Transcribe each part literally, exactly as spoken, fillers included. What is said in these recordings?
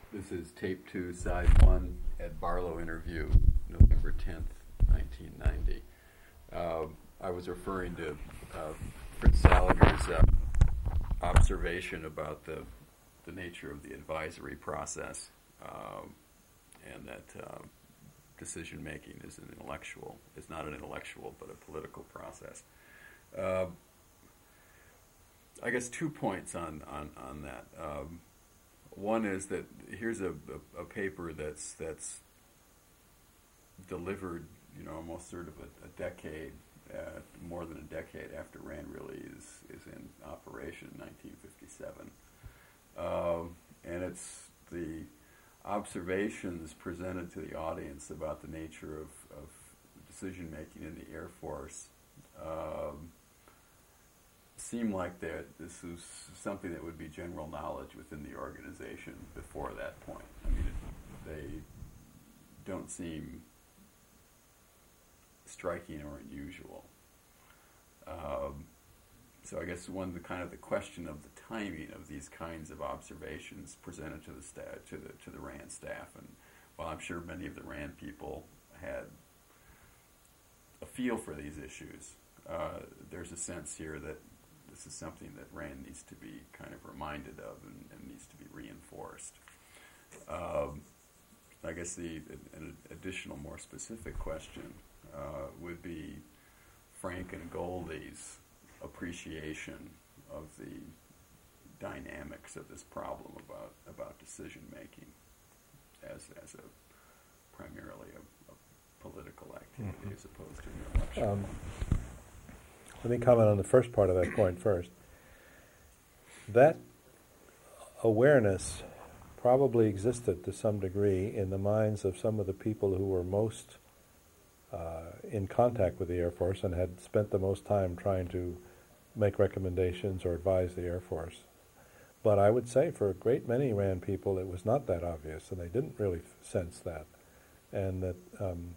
This is tape two, side one, Ed Barlow interview, November tenth, nineteen ninety. Uh, I was referring to uh, Fritz Saliger's uh, observation about the, the nature of the advisory process, uh, and that uh, decision making is an intellectual, is not an intellectual, but a political process. Uh, I guess two points on, on, on that. Um, One is that here's a, a, a paper that's that's delivered, you know, almost sort of a, a decade, uh, more than a decade after RAND really is, is in operation, nineteen fifty-seven. Um, and it's the observations presented to the audience about the nature of, of decision making in the Air Force um, seem like that this is something that would be general knowledge within the organization before that point. I mean, it, they don't seem striking or unusual. Um, so I guess one the kind of the question of the timing of these kinds of observations presented to the staff, to the to the RAND staff, and while I'm sure many of the RAND people had a feel for these issues, uh, there's a sense here that this is something that RAND needs to be kind of reminded of and, and needs to be reinforced. Um, I guess the an additional, more specific question uh, would be Frank and Goldie's appreciation of the dynamics of this problem about about decision making as as a primarily a, a political activity mm-hmm. as opposed to an election. Um. Let me comment on the first part of that point first. That awareness probably existed to some degree in the minds of some of the people who were most uh, in contact with the Air Force and had spent the most time trying to make recommendations or advise the Air Force. But I would say for a great many RAND people it was not that obvious, and they didn't really sense that. And that um,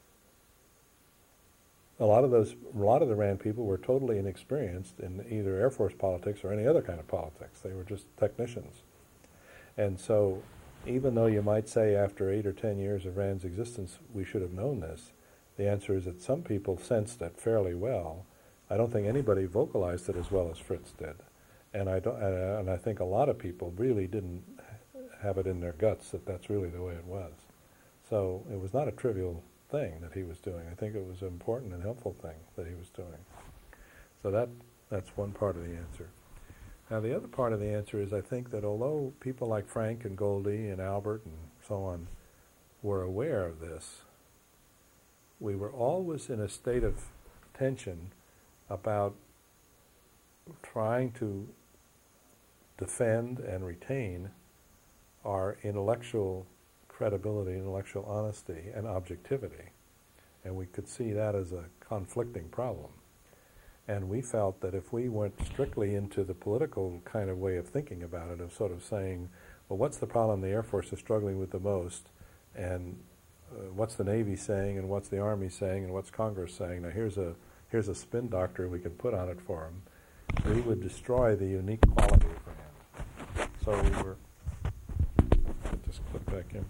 A lot of those, a lot of the RAND people were totally inexperienced in either Air Force politics or any other kind of politics. They were just technicians. And so even though you might say after eight or ten years of RAND's existence we should have known this, the answer is that some people sensed it fairly well. I don't think anybody vocalized it as well as Fritz did. And I, don't, and I think a lot of people really didn't have it in their guts that that's really the way it was. So it was not a trivial thing that he was doing. I think it was an important and helpful thing that he was doing. So that that's one part of the answer. Now the other part of the answer is I think that although people like Frank and Goldie and Albert and so on were aware of this, we were always in a state of tension about trying to defend and retain our intellectual credibility, intellectual honesty, and objectivity. And we could see that as a conflicting problem. And we felt that if we went strictly into the political kind of way of thinking about it, of sort of saying, well, what's the problem the Air Force is struggling with the most, and uh, what's the Navy saying, and what's the Army saying, and what's Congress saying, now here's a, here's a spin doctor we can put on it for them, we would destroy the unique quality of RAND. So we were, just click back in.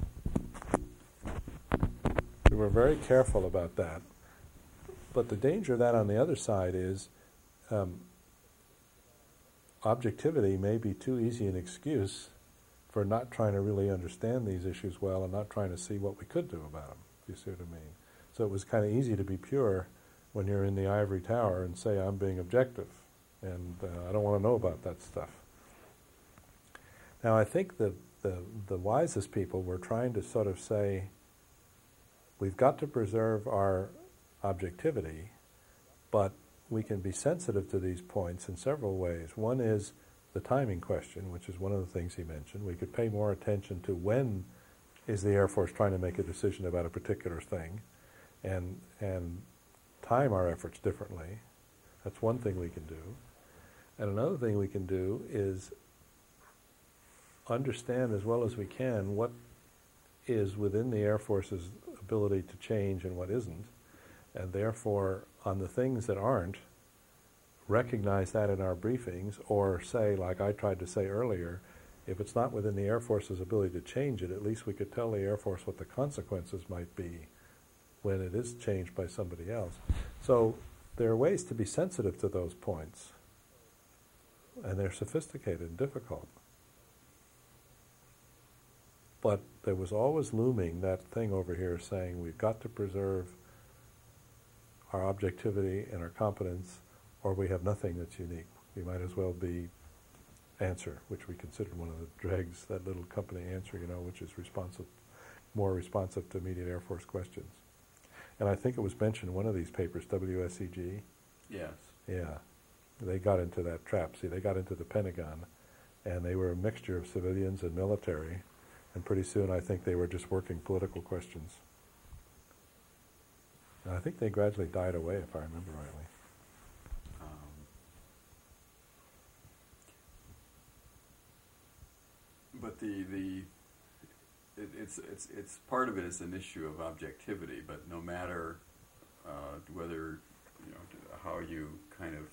We were very careful about that. But the danger of that on the other side is um, objectivity may be too easy an excuse for not trying to really understand these issues well and not trying to see what we could do about them, if you see what I mean. So it was kind of easy to be pure when you're in the ivory tower and say, I'm being objective, and uh, I don't want to know about that stuff. Now I think that the, the wisest people were trying to sort of say, we've got to preserve our objectivity, but we can be sensitive to these points in several ways. One is the timing question, which is one of the things he mentioned. We could pay more attention to when is the Air Force trying to make a decision about a particular thing, and and time our efforts differently. That's one thing we can do. And another thing we can do is understand as well as we can what is within the Air Force's ability to change and what isn't, and therefore on the things that aren't, recognize that in our briefings, or say, like I tried to say earlier, if it's not within the Air Force's ability to change it, at least we could tell the Air Force what the consequences might be when it is changed by somebody else. So there are ways to be sensitive to those points, and they're sophisticated and difficult. But there was always looming that thing over here saying we've got to preserve our objectivity and our competence, or we have nothing that's unique. We might as well be Answer, which we considered one of the dregs, that little company Answer, you know, which is responsive, more responsive to immediate Air Force questions. And I think it was mentioned in one of these papers, W S E G. Yes. Yeah. They got into that trap. See, they got into the Pentagon, and they were a mixture of civilians and military, and pretty soon I think they were just working political questions. And I think they gradually died away, if I remember rightly. Um, but the the it, it's it's it's part of it is an issue of objectivity. But no matter uh, whether you know how you kind of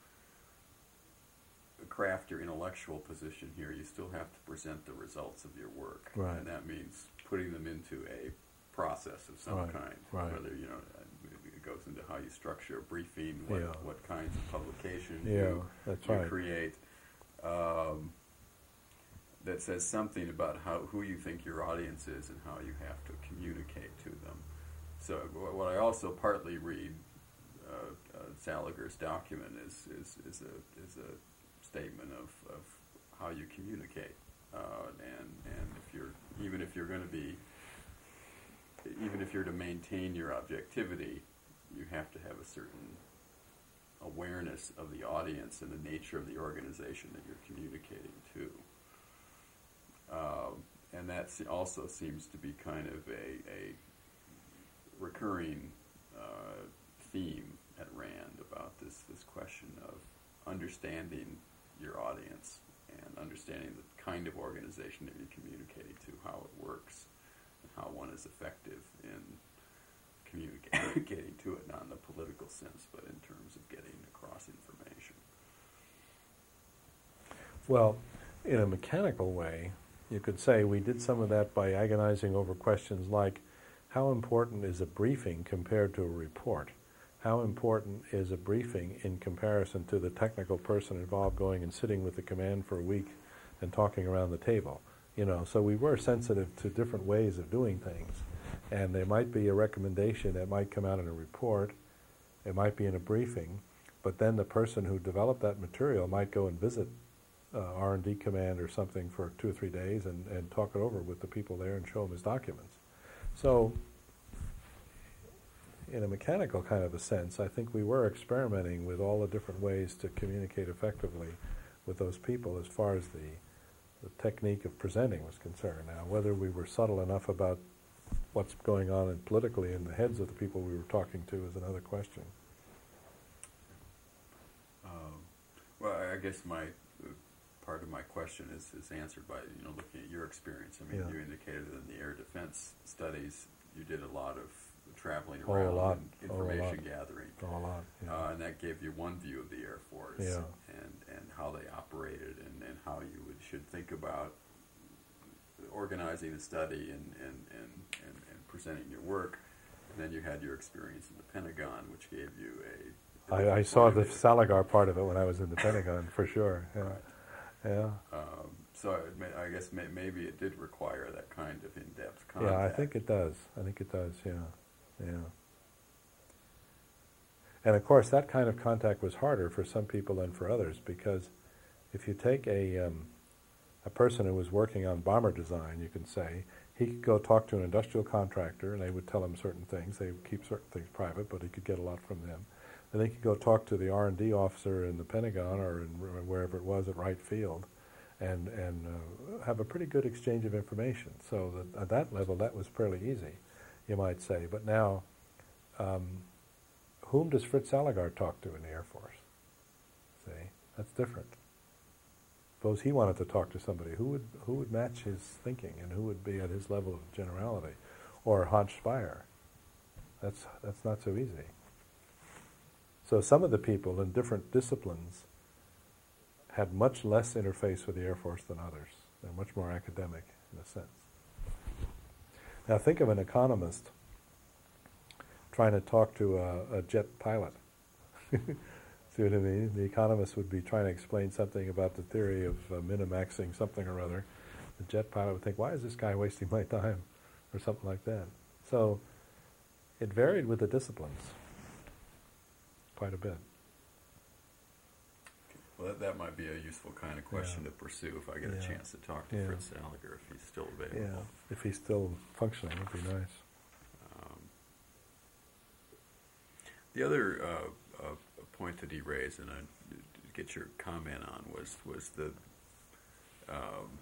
craft your intellectual position here, you still have to present the results of your work, right. And that means putting them into a process of some right. kind. Right. Whether you know it goes into how you structure a briefing, what, yeah. what kinds of publication yeah, you, that's you right. create. Um, that says something about how who you think your audience is and how you have to communicate to them. So what I also partly read uh, uh, Saliger's document is is is a is a statement of, of how you communicate, uh, and and if you're even if you're going to be even if you're to maintain your objectivity, you have to have a certain awareness of the audience and the nature of the organization that you're communicating to. Um, and that also seems to be kind of a, a recurring uh, theme at RAND about this, this question of understanding your audience and understanding the kind of organization that you're communicating to, how it works, and how one is effective in communicating to it, not in the political sense, but in terms of getting across information. Well, in a mechanical way, you could say we did some of that by agonizing over questions like, how important is a briefing compared to a report? How important is a briefing in comparison to the technical person involved going and sitting with the command for a week and talking around the table? You know, so we were sensitive to different ways of doing things. And there might be a recommendation that might come out in a report, it might be in a briefing, but then the person who developed that material might go and visit uh, R and D command or something for two or three days and, and talk it over with the people there and show them his documents. So, in a mechanical kind of a sense, I think we were experimenting with all the different ways to communicate effectively with those people as far as the, the technique of presenting was concerned. Now, whether we were subtle enough about what's going on in politically in the heads of the people we were talking to is another question. Um, well, I guess my uh, part of my question is, is answered by you know looking at your experience. I mean, Yeah. you indicated in the air defense studies you did a lot of traveling Oh, a around lot. and Oh, a information lot. gathering, Oh, a lot. Yeah. uh, and that gave you one view of the Air Force Yeah. and and how they operated and, and how you would, should think about organizing the study and, and, and, and, and presenting your work. And then you had your experience in the Pentagon, which gave you a... a I, I saw point the of view. Saligar part of it when I was in the Pentagon, for sure. Yeah. Right. Yeah. Um, so it may, I guess may, maybe it did require that kind of in-depth contact. Yeah, I think it does. I think it does, yeah. Yeah. And of course, that kind of contact was harder for some people than for others, because if you take a, um, a person who was working on bomber design, you can say, he could go talk to an industrial contractor and they would tell him certain things. They would keep certain things private, but he could get a lot from them. And he could go talk to the R and D officer in the Pentagon or in wherever it was at Wright Field and, and uh, have a pretty good exchange of information. So that at that level, that was fairly easy, you might say. But now, um, whom does Fritz Saligar talk to in the Air Force? See, that's different. Suppose he wanted to talk to somebody, who would who would match his thinking and who would be at his level of generality? Or Hans Speyer. That's that's not so easy. So some of the people in different disciplines had much less interface with the Air Force than others. They're much more academic in a sense. Now think of an economist trying to talk to a, a jet pilot. See what I mean? The economist would be trying to explain something about the theory of uh, minimaxing something or other. The jet pilot would think, why is this guy wasting my time? Or something like that. So it varied with the disciplines quite a bit. Well, that, that might be a useful kind of question Yeah. to pursue if I get Yeah. a chance to talk to Yeah. Fritz Saliger, if he's still available. Yeah, if he's still functioning, it would be nice. Um, the other uh, uh, point that he raised, and I get your comment on, was was the um,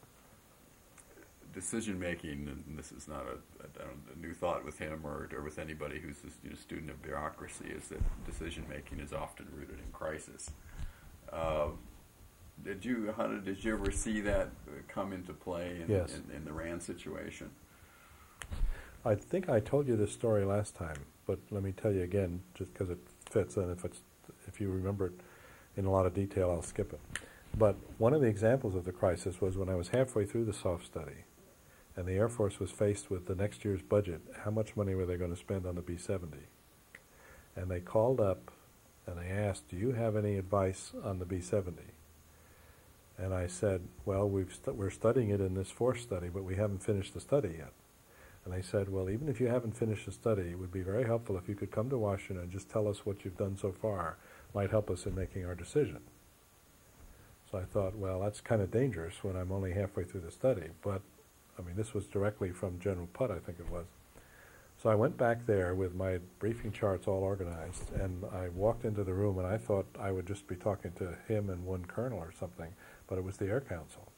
decision making. And this is not a, a, a new thought with him or, or with anybody who's a you know, student of bureaucracy. Is that decision making is often rooted in crisis. Uh, did you, Hunter, did you ever see that come into play in, Yes. in, in the RAND situation? I think I told you this story last time, but let me tell you again, just because it fits, and if it's if you remember it in a lot of detail, I'll skip it. But one of the examples of the crisis was when I was halfway through the SOF study, and the Air Force was faced with the next year's budget. How much money were they going to spend on the B seventy? And they called up and they asked, do you have any advice on the B seventy? And I said, well, we've stu- we're studying it in this force study, but we haven't finished the study yet. And they said, well, even if you haven't finished the study, it would be very helpful if you could come to Washington and just tell us what you've done so far. Might help us in making our decision. So I thought, well, that's kind of dangerous when I'm only halfway through the study. But, I mean, this was directly from General Putt, I think it was. So I went back there with my briefing charts all organized, and I walked into the room, and I thought I would just be talking to him and one colonel or something, but it was the Air Council.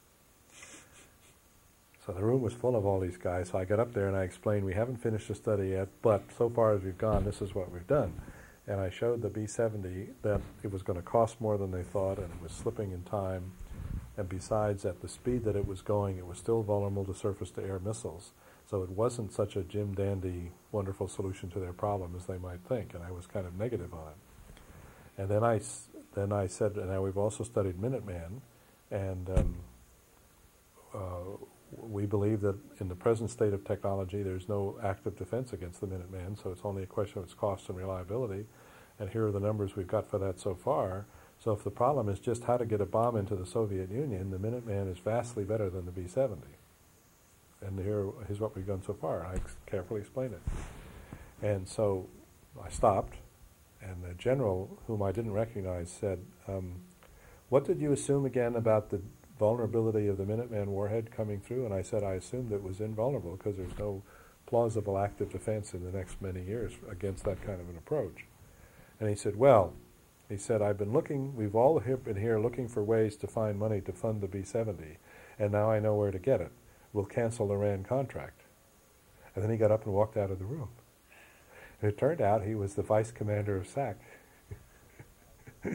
So the room was full of all these guys, so I got up there and I explained, we haven't finished the study yet, but so far as we've gone, this is what we've done. And I showed the B seventy that it was going to cost more than they thought, and it was slipping in time, and besides, at the speed that it was going, it was still vulnerable to surface-to-air missiles. So it wasn't such a Jim Dandy, wonderful solution to their problem as they might think, and I was kind of negative on it. And then I, then I said, and now we've also studied Minuteman, and um, uh, we believe that in the present state of technology, there's no active defense against the Minuteman, so it's only a question of its cost and reliability. And here are the numbers we've got for that so far. So if the problem is just how to get a bomb into the Soviet Union, the Minuteman is vastly better than the B seventy. And here is what we've done so far. I ex- carefully explained it. And so I stopped, and the general, whom I didn't recognize, said, um, what did you assume again about the vulnerability of the Minuteman warhead coming through? And I said I assumed it was invulnerable because there's no plausible active defense in the next many years against that kind of an approach. And he said, well, he said, I've been looking, we've all here been here looking for ways to find money to fund the B seventy, and now I know where to get it. We'll cancel the RAND contract. And then he got up and walked out of the room. And it turned out he was the vice commander of S A C.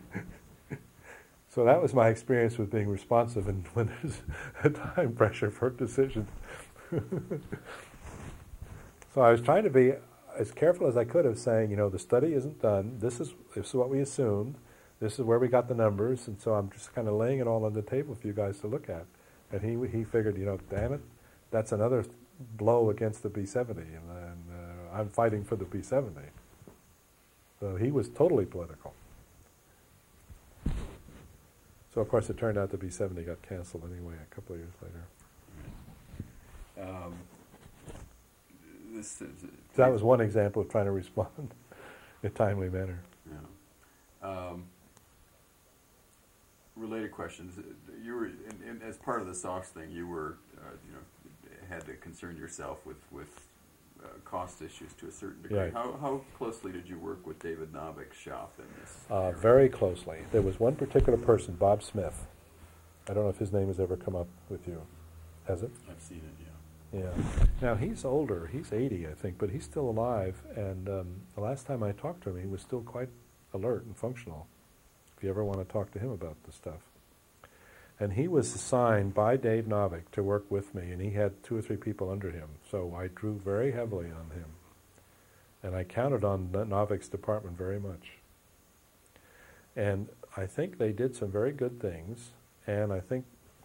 So that was my experience with being responsive and when there's a time pressure for decisions. So I was trying to be as careful as I could of saying, you know, the study isn't done. This is, this is what we assumed. This is where we got the numbers. And so I'm just kind of laying it all on the table for you guys to look at. And he he figured, you know, damn it, that's another blow against the B seventy. And, and uh, I'm fighting for the B seventy. So he was totally political. So, of course, it turned out the B seventy got canceled anyway a couple of years later. Um, this is, So that was one example of trying to respond in a timely manner. Yeah. Um, related questions. You were, in, in, as part of the SOX thing, you were, uh, you know, had to concern yourself with, with uh, cost issues to a certain degree. Right. How, how closely did you work with David Novik's shop in this? Uh, very closely. There was one particular person, Bob Smith. I don't know if his name has ever come up with you. Has it? I've seen it, yeah. Yeah. Now, he's older. He's eighty, I think, but he's still alive. And um, the last time I talked to him, he was still quite alert and functional, if you ever want to talk to him about the stuff. And he was assigned by Dave Novik to work with me, and he had two or three people under him. So I drew very heavily on him. And I counted on Novik's department very much. And I think they did some very good things, and I think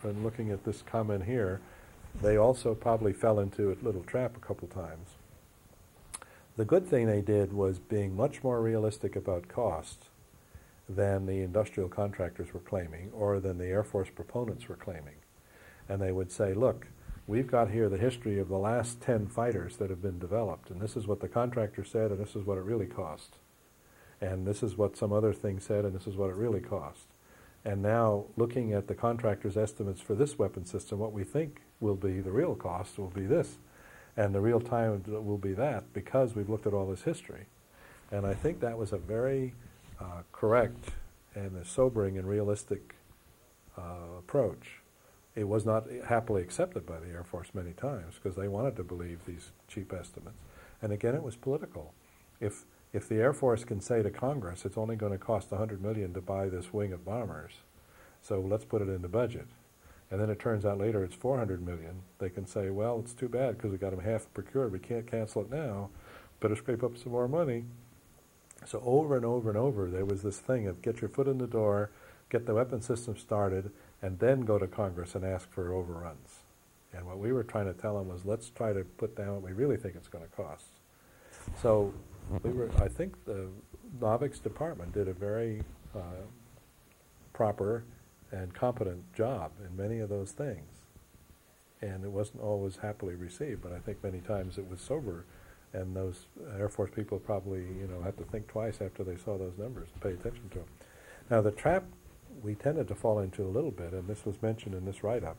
and looking at this comment here, they also probably fell into a little trap a couple times. The good thing they did was being much more realistic about cost than the industrial contractors were claiming or than the Air Force proponents were claiming. And they would say, look, we've got here the history of the last ten fighters that have been developed, and this is what the contractor said, and this is what it really cost. And this is what some other thing said, and this is what it really cost. And now, looking at the contractor's estimates for this weapon system, what we think will be the real cost will be this. And the real time will be that, because we've looked at all this history. And I think that was a very uh, correct and a sobering and realistic uh, approach. It was not happily accepted by the Air Force many times, because they wanted to believe these cheap estimates. And again, it was political. If If the Air Force can say to Congress, it's only going to cost one hundred million dollars to buy this wing of bombers, so let's put it in the budget, and then it turns out later it's four hundred million dollars, they can say, well, it's too bad because we got them half procured, we can't cancel it now, better scrape up some more money. So over and over and over, there was this thing of get your foot in the door, get the weapon system started, and then go to Congress and ask for overruns. And what we were trying to tell them was, let's try to put down what we really think it's going to cost. So we were, I think the Novick's department did a very uh, proper and competent job in many of those things. And it wasn't always happily received, but I think many times it was sober, and those Air Force people probably, you know, had to think twice after they saw those numbers and pay attention to them. Now the trap we tended to fall into a little bit, and this was mentioned in this write-up,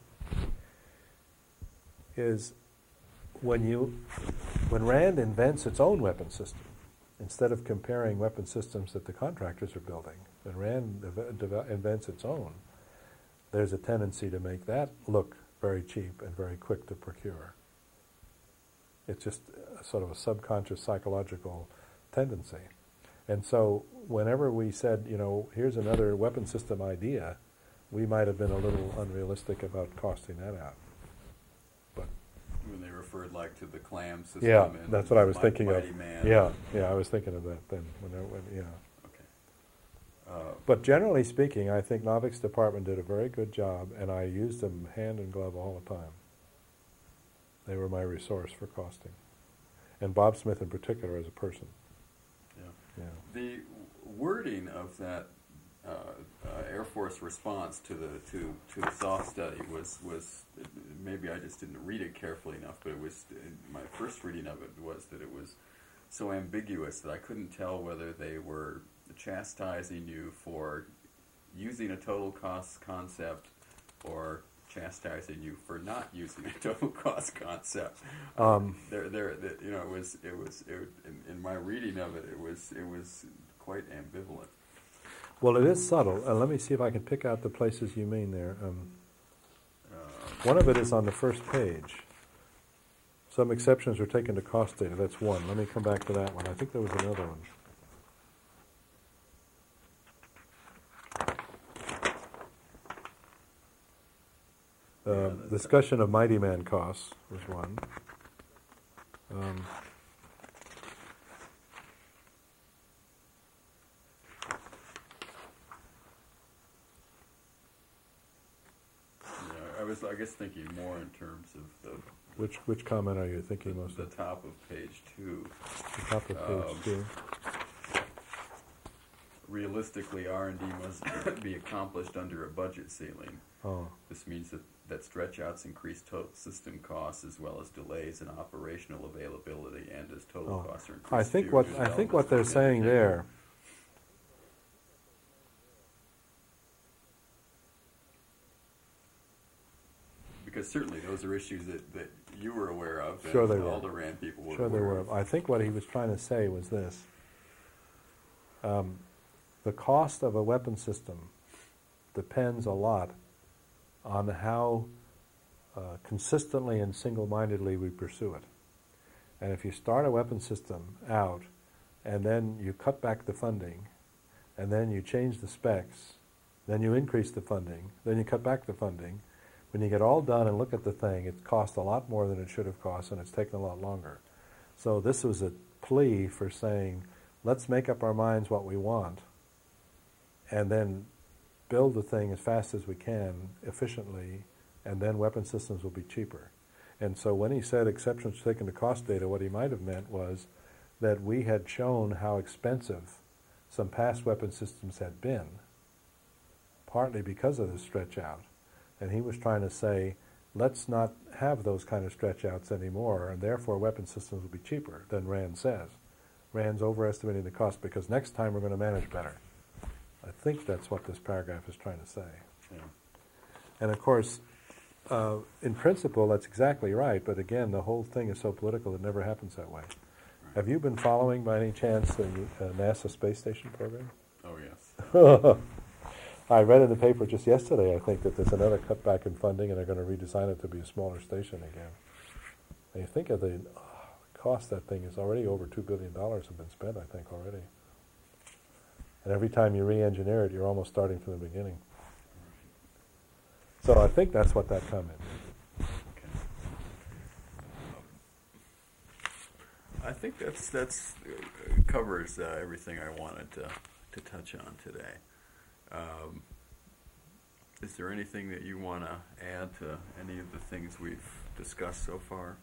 is when you, when RAND invents its own weapon system, instead of comparing weapon systems that the contractors are building, when RAND dev- dev- invents its own, there's a tendency to make that look very cheap and very quick to procure. It's just a sort of a subconscious psychological tendency. And so whenever we said, you know, here's another weapon system idea, we might have been a little unrealistic about costing that out. But when they referred like to the clam system. yeah, and that's what I was Mighty thinking Mighty of. Man. Yeah, yeah, I was thinking of that then. When, I, when yeah. Okay. Uh, But generally speaking, I think Novick's department did a very good job, and I used them hand in glove all the time. They were my resource for costing, and Bob Smith in particular as a person. yeah. Yeah. The wording of that uh, uh, Air Force response to the to, to the soft study was was maybe I just didn't read it carefully enough, but it was my first reading of it was that it was so ambiguous that I couldn't tell whether they were chastising you for using a total cost concept or chastising you for not using a total cost concept. Um, there, there, there, you know, it was, it was, it, in, in my reading of it, it was, it was quite ambivalent. Well, it is subtle. Uh, let me see if I can pick out the places you mean there. Um, Uh, one of it is on the first page. Some exceptions are taken to cost data. That's one. Let me come back to that one. I think there was another one. Uh, discussion of Mighty Man costs was one. Um, yeah, I was, I guess, thinking more in terms of the which which comment are you thinking the, most the of? top of page two. The top of page um, two. Realistically, R and D must be accomplished under a budget ceiling. Oh, This means that, that stretch outs increase total system costs as well as delays in operational availability, and as total oh. costs are increased. I think fewer what new I think developments what they're are saying undertaken. there. Because certainly those are issues that, that you were aware of, and Sure they all were. the RAND people were Sure, they aware were. of. I think what he was trying to say was this. Um, the cost of a weapon system depends a lot on how uh, consistently and single-mindedly we pursue it. And if you start a weapon system out, and then you cut back the funding, and then you change the specs, then you increase the funding, then you cut back the funding, when you get all done and look at the thing, it cost a lot more than it should have cost, and it's taken a lot longer. So this was a plea for saying, let's make up our minds what we want, and then build the thing as fast as we can, efficiently, and then weapon systems will be cheaper. And so when he said exceptions taken to cost data, what he might have meant was that we had shown how expensive some past weapon systems had been, partly because of the stretch out. And he was trying to say, let's not have those kind of stretch outs anymore, and therefore weapon systems will be cheaper than RAND says. RAND's overestimating the cost because next time we're going to manage better. I think that's what this paragraph is trying to say. Yeah. And of course, uh, in principle, that's exactly right, but again, the whole thing is so political, it never happens that way. Right. Have you been following, by any chance, the uh, NASA space station program? Oh, yes. I read in the paper just yesterday, I think, that there's another cutback in funding and they're going to redesign it to be a smaller station again. And you think of the oh, cost that thing is already over two billion dollars have been spent, I think, already. And every time you re-engineer it, you're almost starting from the beginning. So I think that's what that comment is. Okay. I think that's that's uh, covers uh, everything I wanted to, to touch on today. Um, is there anything that you want to add to any of the things we've discussed so far?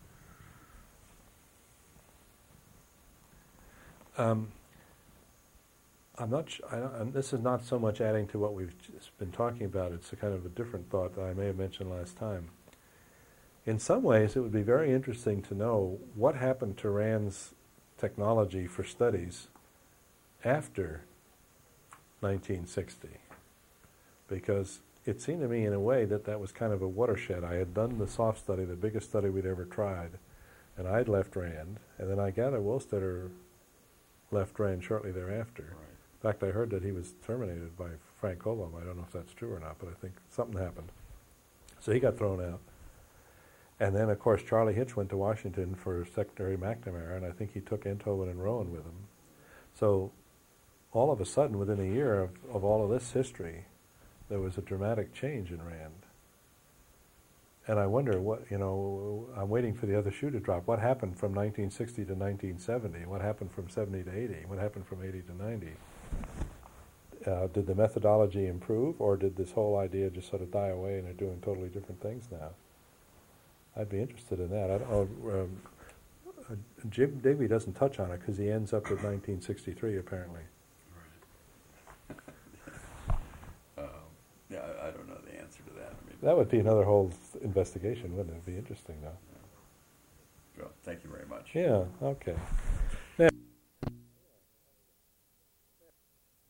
Um, I'm not. Sh- I don't, this is not so much adding to what we've just been talking about. It's a kind of a different thought that I may have mentioned last time. In some ways, it would be very interesting to know what happened to RAND's technology for studies after nineteen sixty, because it seemed to me in a way that that was kind of a watershed. I had done the soft study, the biggest study we'd ever tried, and I'd left RAND, and then I gather Wohlstetter left RAND shortly thereafter. Right. In fact, I heard that he was terminated by Frank Coulomb. I don't know if that's true or not, but I think something happened. So he got thrown out. And then, of course, Charlie Hitch went to Washington for Secretary McNamara, and I think he took Enthoven and Rowan with him. So all of a sudden, within a year of, of all of this history, there was a dramatic change in RAND. And I wonder what, you know, I'm waiting for the other shoe to drop. What happened from nineteen sixty to nineteen seventy? What happened from seventy to eighty? What happened from eighty to ninety? Uh, did the methodology improve, or did this whole idea just sort of die away and they're doing totally different things now? I'd be interested in that. I don't know. Um, uh, Jim Digby doesn't touch on it because he ends up with nineteen sixty-three, apparently. Um, yeah, I, I don't know the answer to that. I mean, That would be another whole investigation, wouldn't it? It'd be interesting, though. well, thank you very much. Yeah, okay.